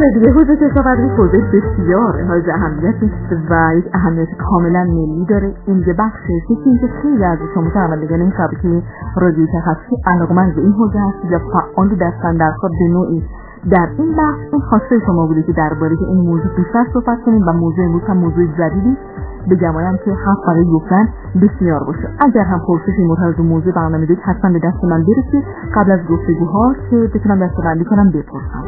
بله دیگه، حوزه کشاورزی حوزه بسیار حائز اهمیت است و یک اهمیت کاملا ملی داره. این یه بخشه که خیلی از شما شنوندگان این شبکه رادیو تخصصی علاقه‌مند به این حوزه هستید یا فعال دستن در کار به نوعی در این بخش. این خواسته شما بوده که درباره این موضوع بیشتر صحبت کنیم و موضوع امروز هم موضوع جدیدی بگم که حرف برای گفتن بسیار باشه. اگر هم پرسشی مرتبط به موضوع برنامه دارید حتما به دست من برسید قبل از گفتگوها که بتونم دسته‌بندی کنم بپرسم.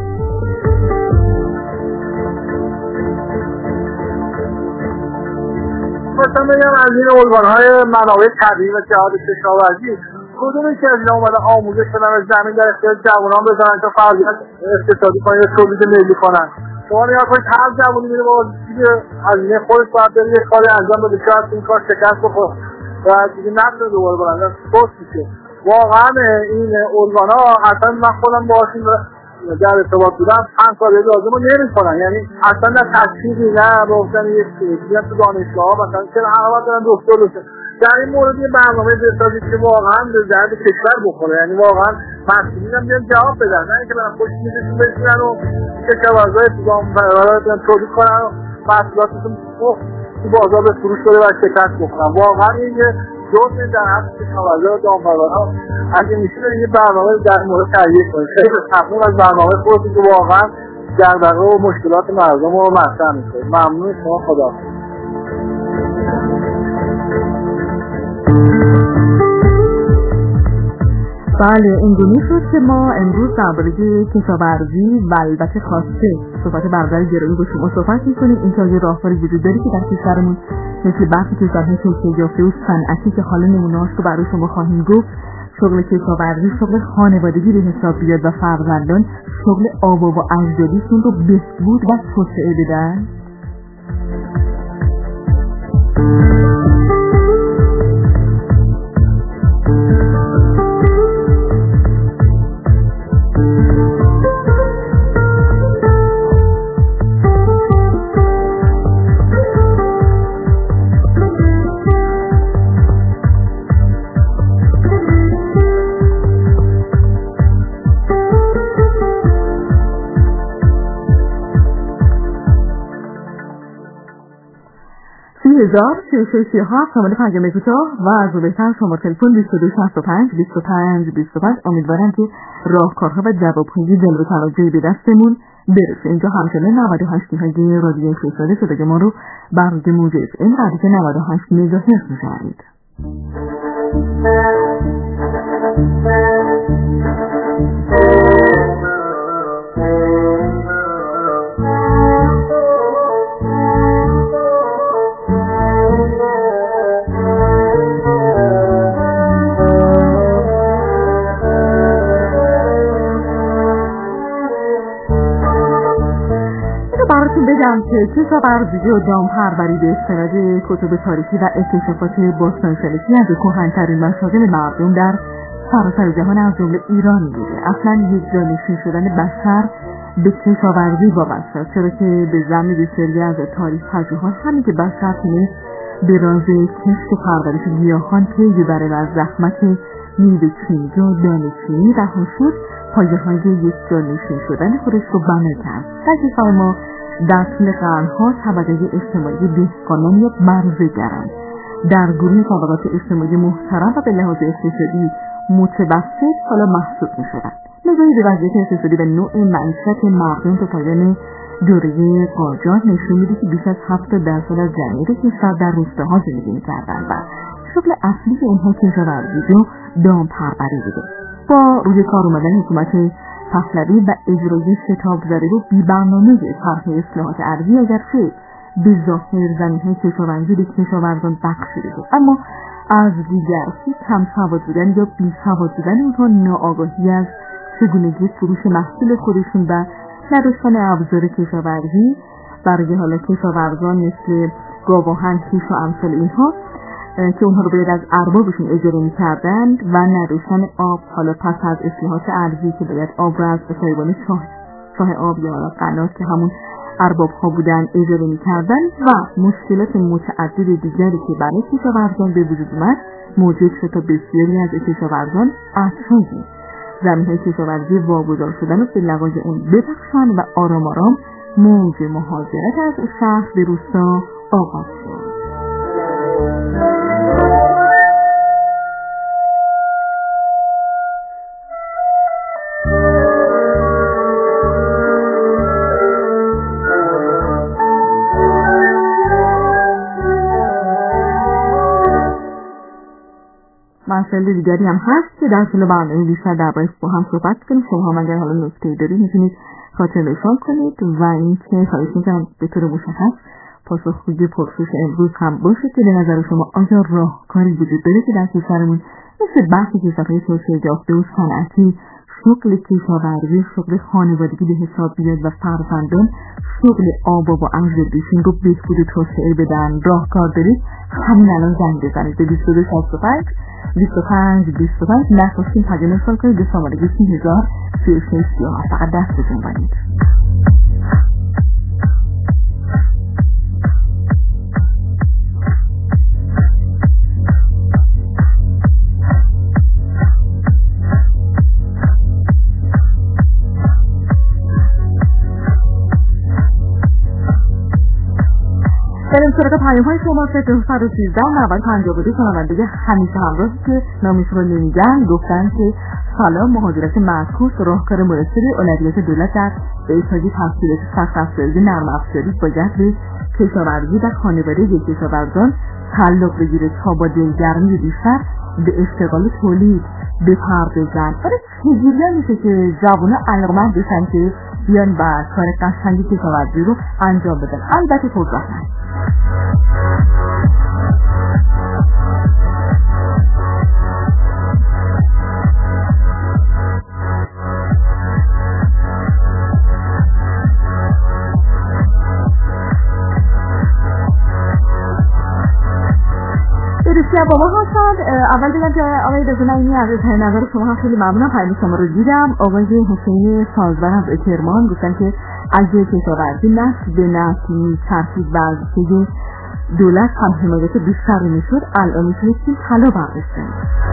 مثلا بگم از این ارگان‌های منابع طبیعی و جهاد کشاورزی کدومی که از اینا اومده آموزش بدن از زمین در اختیار جوانان بذارن تا فعالیت اقتصادی کنن یا تولید ملی کنن. شما نگاه کنید هر جوانی میره با دیگه از این خودش باید بره یه کاری انجام بده، شاید این کار شکست بخوره و دیگه نتونه دوباره برندن سوس میشه. واقعا این ارگان‌ها اصلا من خودم باهاشون در ارتباط بودم 5 سال لازمو نمی‌کنن، یعنی اصلا نه تشخیصی نه گفتن یک چیزی تو دانشگاه‌ها مثلا چرا همه دارن دکتر بشن. در این مورد یه برنامه بسازید که واقعا به درد کشور بخوره، یعنی واقعا مسئولین هم بیان جواب بدن، نه اینکه برن پشت میزشون بشینن و کشاورزای تو تولید کنن و محصولاتشون تو بازار به فروش بره و شکست بخورن. واقعا این یه جزء در حق کشاورزا و دامپرورها اگه میشه یه برنامه در مورد تهیه کنید. خیلی ممنون از برنامه خودتون که واقعا دغدغه و مشکلات مردم رو مطرح می‌کنید. ممنون شما. خدا. بله اینگونه شد که ما امروز درباره کشاورزی و البته خواسته صحبت برادر گرامی با شما صحبت می‌کنیم. این راهکاری وجود داره که در کشورمون مثل برخی کشورهای توسعه یافته و صنعتی که حالا نمونه‌هاش رو برای شما خواهیم گفت، شغل کشاورزی شغل خانوادگی به حساب بیاد و فرزندان شغل آبا و اجدادیشون رو بهبود و توسعه بدن. شماره پیام کوتاه و از بهتر شماره تلفن 2265 25 25. امیدوارم که راهکارها و جواب‌های دل رو توجهی به دستمون برسه. اینجا همچنان 98 های رادیو فیصله صدای ما رو بر موج FM رادیو 98 مگاهرتز می‌شنوید. بگم که کشاورزی و دامپروری به استناد کتب تاریخی و اکتشافات باستانشناسی از کهن‌ترین مشاغل مردم در سراسر جهان از جمله ایران بوده. اصلا یک جانشین شدن بشر به کشاورزی وابسته است، چرا که به ضمن بسیاری از تاریخ پژوهان همین که بشر تونست به راز کشت و پرورش گیاهان پی ببره و از زحمت میوه‌چینی و دانه‌چینی رها شد، پایه‌های یک جانشین شدن خودش رو بنا کرد. در کشور ما در طول قرنها طبقه اجتماعی دهقانان یا برزگران در گروه طبقات اجتماعی محترم و به لحاظ اقتصادی متوسط حالا محسوب می‌شدند. نگاهی به وضعیت اقتصادی و نوع معیشت مردم تا پایان دوره قاجار نشون میده که بیش از 70% از جمعیت کشور در روستاها زندگی می‌کردند و شغل اصلی اونها کشاورزی و دامپروری بوده. با روی کار اومدن حکومت پهلوی و اجرای شتاب‌زده و بی‌برنامه طرح اصلاحات ارضی اگرچه به ظاهر زمین‌های کشاورزی به کشاورزان بخشیده شد، اما از دیگر کم سواد بودن یا بی‌سواد بودن اونها، ناآگاهی از چگونگی فروش محصول خودشون و نداشتن ابزار کشاورزی برای حالا کشاورزان مثل گاواهن، کیش و امثال اینها که اونها رو باید از اربابشون اجاره می‌کردند و نداشتن آب، حالا پس از اصلاحات ارضی که باید آب را از صاحبان چاه آب یا قنات که همون ارباب‌ها بودن اجاره می‌کردند و مشکلات متعدد دیگری که برای کشاورزان به وجود اومد موجب شد تا بسیاری از کشاورزان اعتراضی زمین‌های کشاورزی واگذار شدن و فی‌اللوازم اون ببخشند و آرام آرام موج مهاجرت از شهر به روستا آغاز شد. مسائل دیگری هم هست که در طول برنامه بیشتر درباره‌اش با هم صحبت کنیم. شما هم اگر حالا نکته‌ای دارید میتونید خاطر نشان کنید و اینکه خواهش می‌کنم به طور مشخص پاسخگوی پرسش امروز هم باشه که به نظر شما آیا راهکاری وجود داره که در کشورمون مثل بحث کشورهای توسعه یافته و صنعتی شغل کشاورزی، شغل خانوادگی به حساب بیاد و فرزندان شغل آبا و اجدادشون رو بهبود و توسعه بدن؟ راهکار دارید؟ همین الان زنگ بزنید به 2265 25 نخواستیم پیام ارسال کنید به شماره 3036 فقط دست بزنید. بریم سراغ پیام‌های شما. 313 9052 شنونده همیشه همراه که نامشون رو نمیگن گفتن که سلام، مهاجرت معکوس راهکار مناسبی اولویت دولت در بهبود تحصیلات سخت افزاری نرم افزاری باید به کشاورزی و خانوادگی کشاورزان تعلق بگیره تا با دلگرمی بیشتر به اشتغال تولید بپردازن. آره چجوری میشه که جوونا علاقمند بشن که بیان و کار قشنگی کشاورزی رو انجام بدن؟ البته پرزحمت. بسیار با ما هستند. اول بگم که آقای دکتر نعیمی از نظر شما هم خیلی ممنونم. پیام شما رو دیدم. آقای حسین سازور از کرمان گفتن که اگه کشاورزی نسل به نسل ترتیب وظیفه دولت هم حمایت بیشتری میشد الان میتونستیم طلا برداشتیم.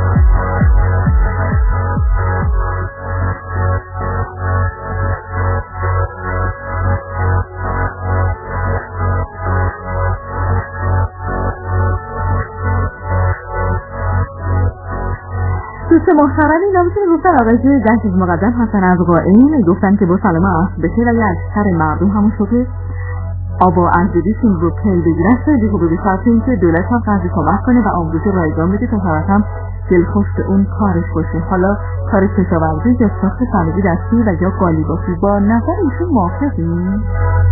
دوست محترمی نامشون گفتن آقای جهیز مقدم حسن از قائم گفتن که با سلام عصر بخیر اگر اکثر مردم همون شده آبا اجدادیشون رو پل بگیرن خیلی خوبه، به شرط اینکه دولت هم قضی کمک کنه و آموزش رایگان بده تا طرف هم دلخوش به اون کارش باشه. حالا کار کشاورزی یا ساخت صنایع دستی و یا قالیبافی با نظر ایشون موافقین؟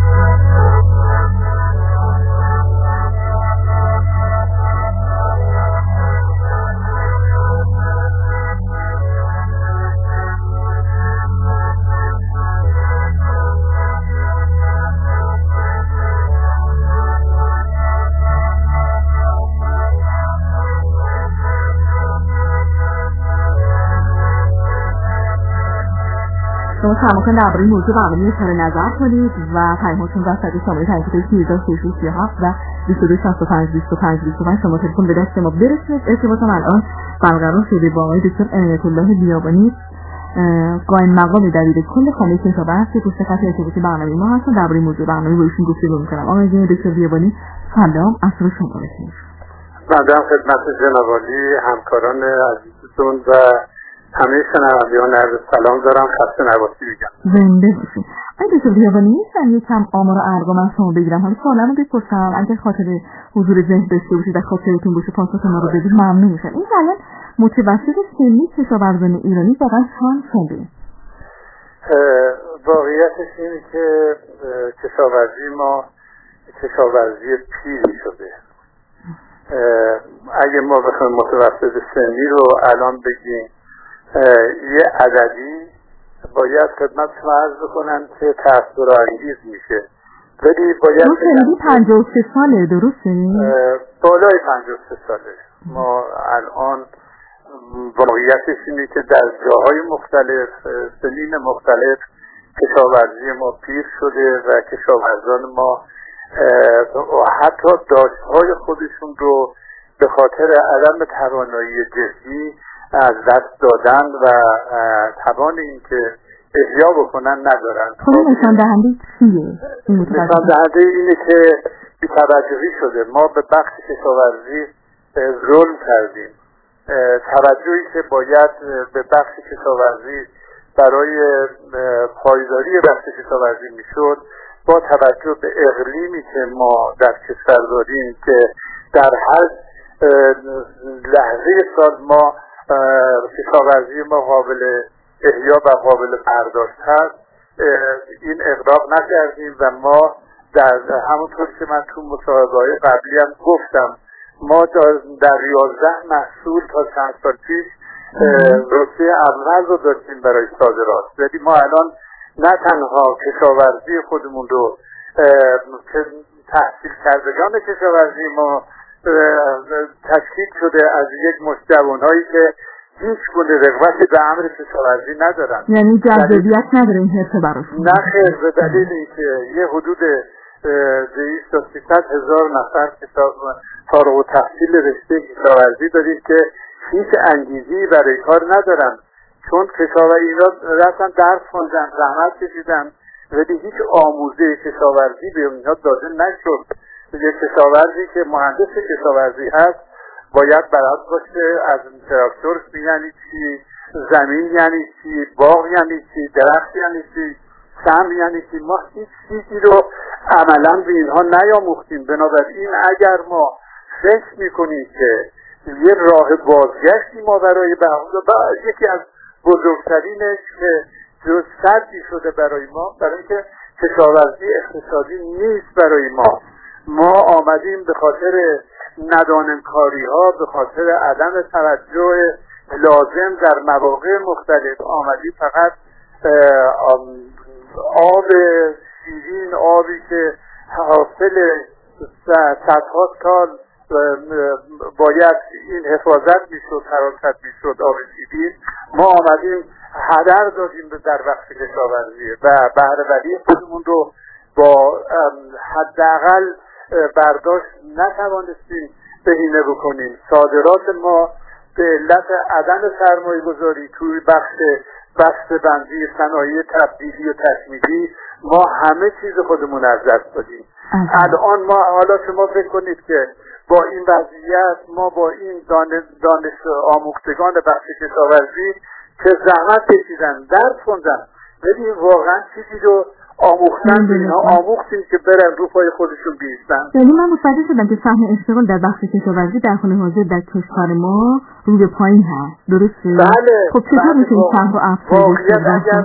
شما تماکن درباره موضوع برنامه اظهار نظر کنید و پیام‌هاتون را از شماره تلفن 3637 و 2265 شما تلفن به دست ما برسید. ارتباطم الان برقرار شده با آقای دکتر عنایت الله بیابانی قائم مقام دبیر کل خانه کشاورزی که پشت خط ارتباطی برنامه ما هستن. درباره موضوع برنامه با ایشون گفتگو می‌کنم. آقای دکتر بیابانی سلام، عصر شما بخیر. ممنونم خدمت جناب عالی، همکاران عزیزتون و همه شنوندگان عرض سلام دارم. خسته نباشید میگم. زنده باشید. آقای دکتر بیابانی نیستن یکم آمار و ارقام از شما بگیرم. حالا سوالمو بپرسم اگه خاطر حضور ذهن داشته باشید و خاطرتون باشه پاسخ ما رو بدید ممنون میشم. این الان متوسط سنی کشاورزان ایرانی واقعا چند ساله؟ واقعیتش اینه که کشاورزی ما کشاورزی پیری شده. اگه ما بخوایم متوسط سنی رو الان بگیم یه عددی باید خدمت شما عرض بکنم که تأثیرانگیز میشه، ولی باید سنی 53 ساله درسته؟ بالای 53 ساله. ما الان واقعیتش اینه که در جاهای مختلف سنین مختلف کشاورزی ما پیر شده و کشاورزان ما حتی داشتهای خودشون رو به خاطر عدم توانایی جسمی از دست دادن و توان این که احیا بکنن ندارن. خب نشان دهنده چیه؟ نشان دهنده اینه که بی‌توجهی شده. ما به بخش کشاورزی ظلم کردیم. توجهی که باید به بخش کشاورزی برای پایداری بخش کشاورزی میشد، با توجه به اقلیمی که ما در کشور داریم که در هر لحظه سال ما کشاورزی ما قابل احیا و قابل برداشت هست، این اقدام نکردیم و ما در همونطور که من تو مصاحبه‌های قبلی هم گفتم، ما در 11 محصول تا چند سال پیش رتبه اول رو داشتیم برای صادرات. ولی ما الان نه تنها کشاورزی خودمون رو که تحصیل کردگان کشاورزی ما تشکیل شده از یک مشت جوان‌هایی که هیچ گونه رغبتی به امر کشاورزی ندارن، یعنی جذابیت نداره این حرفه براشون. نه خیر، به دلیل اینکه یه حدود 200 تا 300 هزار نفر فارغ التحصیل رشته کشاورزی داریم که هیچ انگیزی برای کار ندارن، چون کشاورزی اینا رفتن درس خوندن، زحمت کشیدن، ولی هیچ آموزه کشاورزی به اینها داده نشد. یک کشاورزی که مهندس کشاورزی هست باید بلد باشه از تراکتور یعنی چی، زمین یعنی چی، باغ یعنی چی، درخت یعنی چی، سم یعنی چی. ما هیچ چیزی رو عملا به اینها نیاموختیم. بنابراین اگر ما فکر میکنیم که یه راه بازگشتی ما برای یکی از بزرگترینش که جز سردی شده برای ما، برای اینکه کشاورزی اقتصادی نیست برای ما. ما آمدیم به خاطر ندانمکاری ها، به خاطر عدم توجه لازم در مواقع مختلف آمدیم فقط آب شیرین، آبی که حاصل صدها سال باید این حفاظت میشد، حراست میشد، آب شیرین، ما آمدیم هدر دادیم در وقت کشاورزی و بهره‌وری خودمون رو با حداقل برداشت نتوانستیم بهینه بکنیم. صادرات ما به علت عدم سرمایه گذاری توی بخش بسته‌بندی، صنایع تبدیلی و تکمیلی ما همه چیز خودمون از دست دادیم. الان ما حالا شما فکر کنید که با این وضعیت ما با این دانش آموختگان بخش کشاورزی که زحمت کشیدن، درس خوندن، ولی واقعا چیزی رو آموختن به اینها آموختیم که برن رو پای خودشون بیستن. یعنی من متوجه شدم که سهم اشتغال در بخش کشاورزی در حال حاضر در کشور ما رو به پایین هست، درسته؟ بله. خب چطور میشه این سهم رو افزایش داد؟ اگر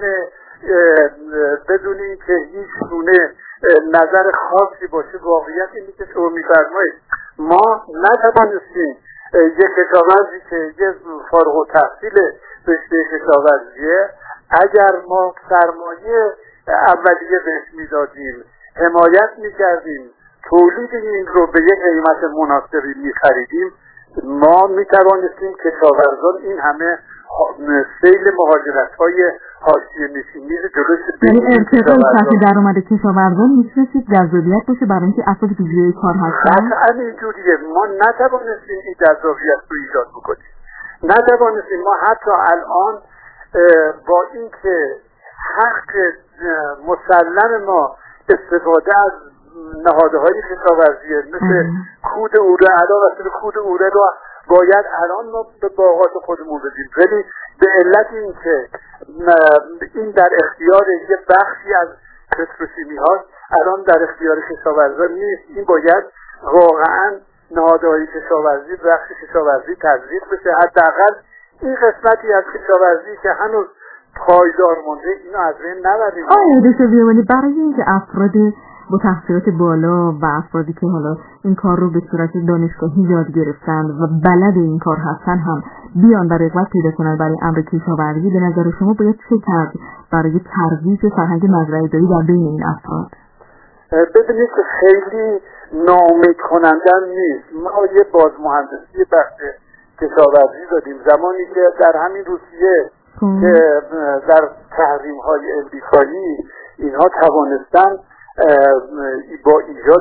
بدون اینکه هیچ گونه نظر خاصی باشه، واقعیت اینه که شما میفرمایید ما نتوانستیم یک کشاورزی که یه فارغ التحصیل رشته کشاورزیه، اگر ما سرمایه اولیه بهش میدادیم، حمایت میکردیم، تولید این رو به یک قیمت مناسبی میخریدیم، ما میتوانستیم کشاورزان این همه سیل مهاجرت‌های حاشیه نشینی رو جلوش بگیریم. یعنی ارتقای سطح درآمد کشاورزان میتونستید جذابیت باشه برای اینکه افرادی که جوی کار هستن؟ قطعا اینجوریه. ما نتوانستیم این جذابیت رو ایجاد بکنیم، نتوانستیم. ما حتی الان با اینکه حق مسلم ما استفاده از نهادهای کشاورزیه مثل کود اوره، علاوه کود اوره رو باید الان ما به باغات خودمون بدیم، ولی به علت اینکه این در اختیار یه بخشی از پتروشیمی هاست، الان در اختیار کشاورزان نیست. این باید واقعا نهادهای کشاورزی، بخش کشاورزی تزریق بشه. حداقل این قسمتی از کشاورزی که هنوز پایدار مونده اینو از بین نبریم. دکتر بیامانی، برای اینکه افراد با تحصیلات بالا و افرادی که حالا این کار رو به صورت دانشگاهی یاد گرفتن و بلد این کار هستن هم بیان و رغبت پیدا کنن برای امر کشاورزی، به نظر شما باید چه کرد برای ترویج فرهنگ مزرعه‌داری در بین این افراد؟ ببینید که خیلی ناامید کننده نیست. ما یه بازمهندسی بخش کشاورزی دادیم زمانی که در همین روسیه که در تحریم‌های امریکایی اینها توانستن با ایجاد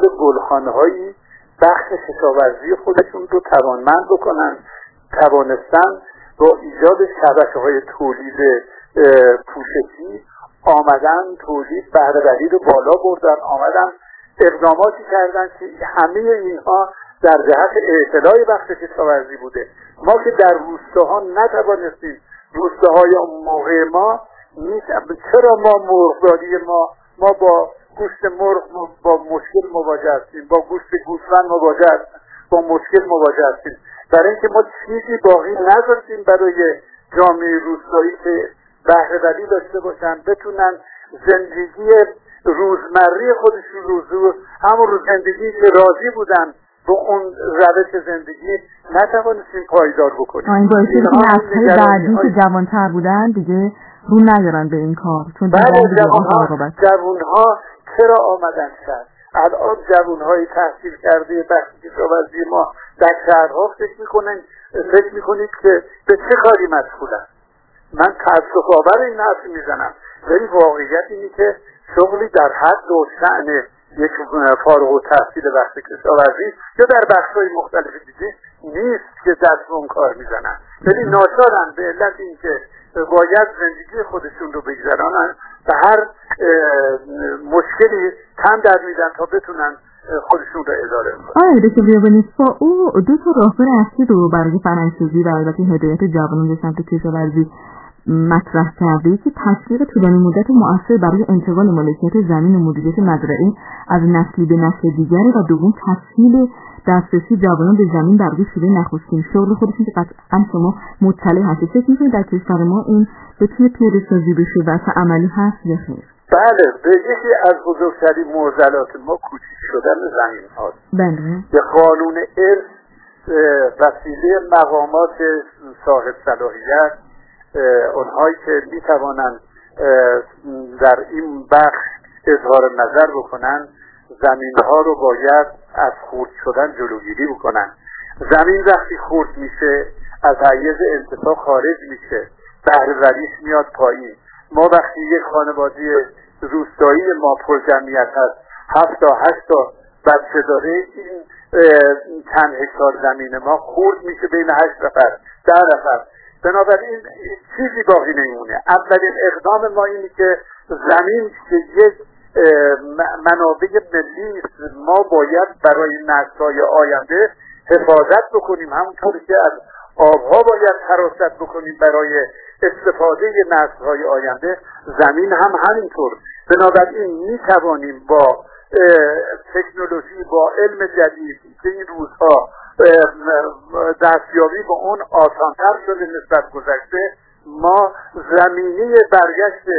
گلخانه‌هایی بخش کشاورزی خودشون رو توانمند بکنن، توانستن با ایجاد شبکه‌های تولید پوششی آمدن تولید بهره‌وری رو بالا بردن، آمدن اقداماتی کردن که همه اینها در جهت اعتلاع بخش کشاورزی بوده. ما که در روستاها نتوانستیم، روستاهای اون موقع ما چرا ما مرغداری ما با گوشت مرغ با مشکل مواجه هستیم، با گوشت گوسفند مواجه هستیم، با مشکل مواجه هستیم، برای اینکه ما چیزی باقی نذاشتیم برای جامعه روستایی که بهره‌وری داشته باشن، بتونن زندگی روزمره خودشون همون زندگی که راضی بودن با اون روش زندگی نتوانستیم پایدار بکنیم. این باعث شد که نسل‌های بعدی که جوان‌تر بودن دیگه رو ندارن به این کار، چون جوان‌ها چرا آمدن شهر؟ الان جوان‌های تحصیل کرده بخش کشاورزی ما در شهرها فکر میکنید که به چه کاری مشغولن. من تأسف آور این حرف میزنم، ولی واقعیت اینه که شغلی در حد و شأن یک فارغ التحصیل بخش کشاورزی یا در بخش‌های مختلف دیگه نیست که دست به اون کار میزنن، ولی ناچارن به علت اینکه باید زندگی خودشون رو بگذرانن به هر مشکلی تن در میدن تا بتونن خودشون رو اداره کنن. آره دکتر بیابانی، با او دو تا راهکار اصلی رو برای فرهنگ‌سازی و البته هدایت جوانان به سمت کشاورزی مطرح کرده که تشویق طولانی مدت و مؤثر برای انتقال مالکیت زمین و مدیریت مزرعی از نسلی به نسل دیگری و دوم تسهیل دسترسی جوانان به زمین در شده نخستین شغل خودشون که قطعا شما مطلع هستید. فکر می‌کنید در کشور ما این بتونه پیاده‌سازی بشه و اصلا عملی هست یا خیر؟ بله، به یکی از بزرگترین معضلات ما کوچیک شدن زمین هاست. بله. به قانون ارث وسیله مقامات صاحب صلاحیت، اونهایی که میتوانند در این بخش اظهار نظر بکنن، زمین ها رو باید از خرد شدن جلوگیری بکنن. زمین وقتی خرد میشه از حیز انتفاع خارج میشه، بهره‌وریش میاد پایین. ما وقتی یک خانواده روستایی ما پر جمعیت هست، 7 تا 8 تا بچه داره، این چند هکتار زمین ما خرد میشه بین 8 نفر 10 نفر، بنابراین چیزی باقی نمیمونه. اولین اقدام ما اینه که زمین که یک منابع ملی است، ما باید برای نسل‌های آینده حفاظت بکنیم، همونطوری که از آبها باید حراست بکنیم برای استفاده نسل‌های آینده، زمین هم همینطور. بنابراین میتوانیم با تکنولوژی، با علم جدید که این روزها دستیابی به اون آسان‌تر شده نسبت گذشته، ما زمینه برگشت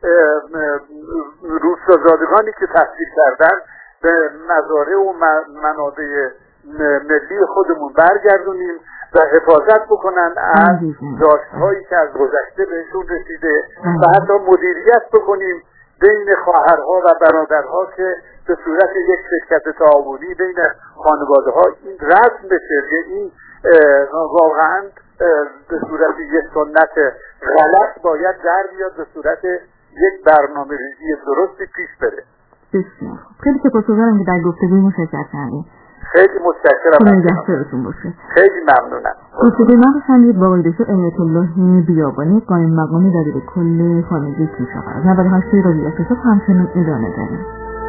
روستازادگانی که تحصیل کردن به مزارع و منابع ملی خودمون برگردونیم و حفاظت بکنن از داشتهایی که از گذشته بهشون رسیده و حتی مدیریت بکنیم بین خواهرها و برادرها که به صورت یک شرکت تعاونی بین خانواده ها این رسم بشه که این واقعا به صورت یک سنت غلط باید در بیاد، به صورت یک برنامه ریزی درستی پیش بره. بسیار خیلی سپاسگزارم که در گفتگوی ما شرکت کردید. خیلی متشکرم. خیلی ممنونم. گفتگوی ما رو شنیدید با آقای دکتر عنایت الله بیابانی، قائم مقام دبیر کل خانگی کشاورز. 98 رادیو اقتصاد همچنین ادامه داریم.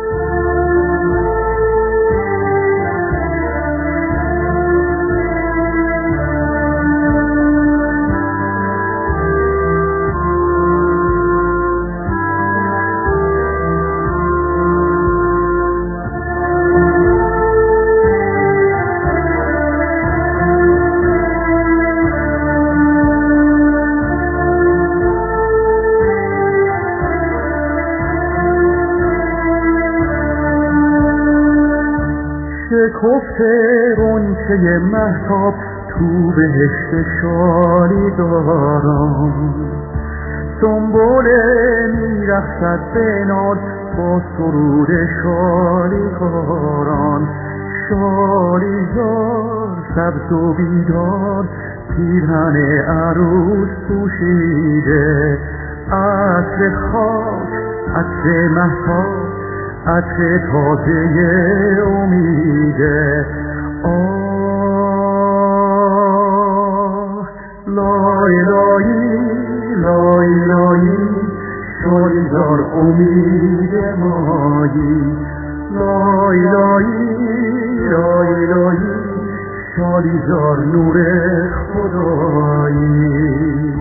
شکفته غنچه مهتاب تو بهشت شالیداران، سنبل میرخصد به ناز با سرود شالیکاران. شالیزار سبز و بیدار پیرهن عروس پوشیده، عطر خاک عطر مهتاب عطر تازه امیده. آه لای لایی لای لایی شالیدار امید مایی لای لایی لای لایی شالیدار نور خدایی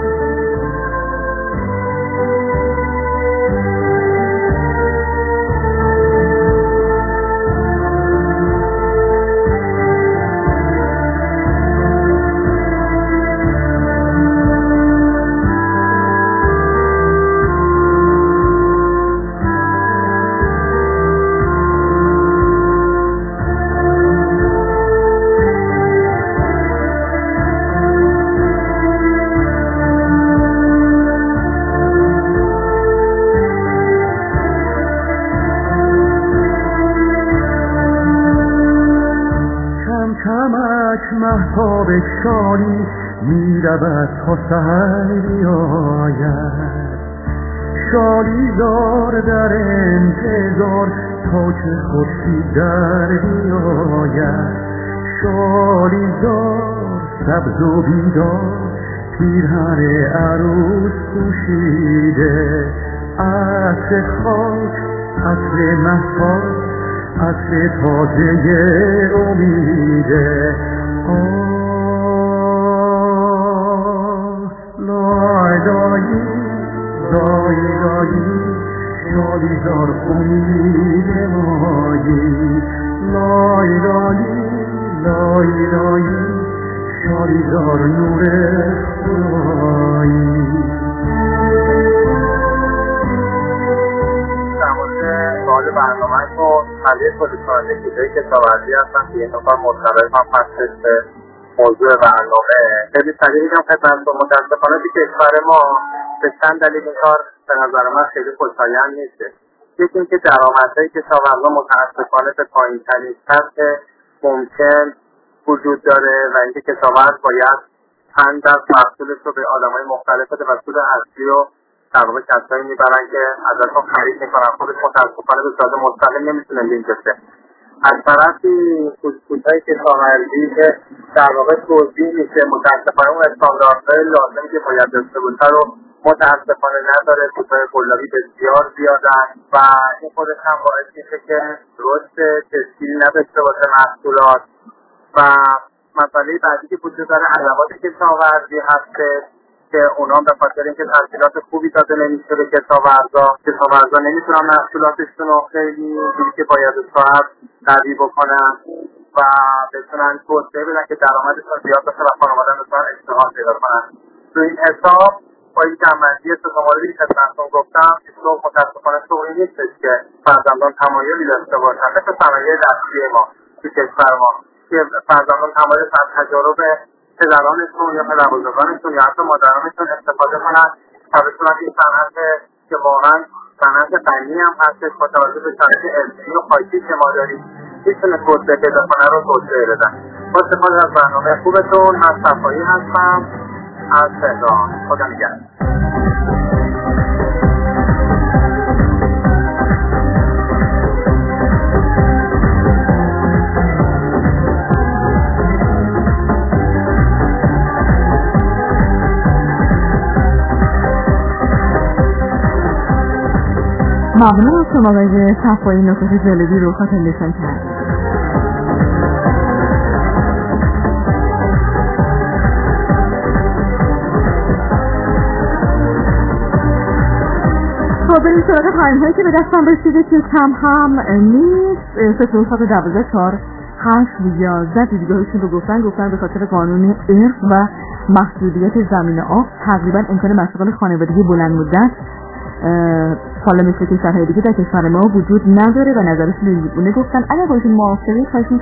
مهتاب شالی می رود تا سحر بیاید شالی دار در انتظار تا که خورشید در بیاید شالی دار سبز و بیدار پیرهن عروس پوشیده عطر خاک عطر مهتاب عطر تازه امیده لای لایی لای لایی شالیدار امید مایی لای لایی لای لایی شالیدار نور خدایی سوال برنامه رو خلیه پولیسانه کیدهی کشاورزی هستم که این نکار مرتبط هم هستش به موضوع برنامه. خیلی سریع میگم خدمتتون متاسفانه که کشور ما به چند دلیل این کار به نظر من خیلی خوشایند نیستش. یکی اینکه درآمدهای کشاورزان متاسفانه به پایین‌ترین سطح ممکن وجود داره و اینکه کشاورز باید چند از محصولش رو به آدمای مختلف بده و سود اصلی رو در واقع کسایی میبرن که ازشون خرید میکنن. خودش متاسفانه به صورت مستقیم نمیتونه لینک بشه. از طرفی پوزهای کشاورزی که در واقع توضیح میشه متاسفانه اون استانداردهای لازمی که باید داشته باشه رو متاسفانه نداره. پوزهای قلابی بسیار زیادن و این خودش هم باعث میشه که رشد تشکیلی نداشته باشه محصولات. و مسئله بعدی که وجود داره ادوات کشاورزی هستش که اونا به خاطر اینکه تسهیلات خوبی داده نمیشه به کشاورزا نمیتونن محصولاتشون رو خیلی جوری که باید صاحب قوی بکنن و بتونن توسعه بدن که درآمدشون زیاد بشه و خانواده‌شون بتونن اشتغال پیدا کنن. تو این حساب با این جمع‌بندی موردی که خدمتتون گفتم شغل متاسفانه شغلی نیستش که فرزندان تمایلی داشته باشن مثل صنایع دستی ما تو کشور ما که فرزندان تمایل از تجارب پدرانشون یا پدربزرگانشون یا حتی مادرانشون استفاده کنن تا بتونن این صنعت که واقعا صنعت غنی هم هستش با توجه به شرایط علمی و خاکی که ما داریم میتونه توسعه پیدا کنه رو توسعه بدن. با استفاده از برنامه خوبتون من صفایی هستم از تهران. خدا نگهدار. ممنون از شما آقای صفایی نکات جالبی رو خاطرنشان کرد. بریم سراغ پیام هایی که به دستم رسیده که کم هم نیست. 07044 دیدگاهشون رو گفتن به خاطر قانون ارث و محدودیت زمین آب تقریبا امکان مشاغل خانوادگی بلند مدت حالا مثل کشورهای دیگه در کشور ما وجود نداره و نظرشون رو گفتن. اگر باشون موافقی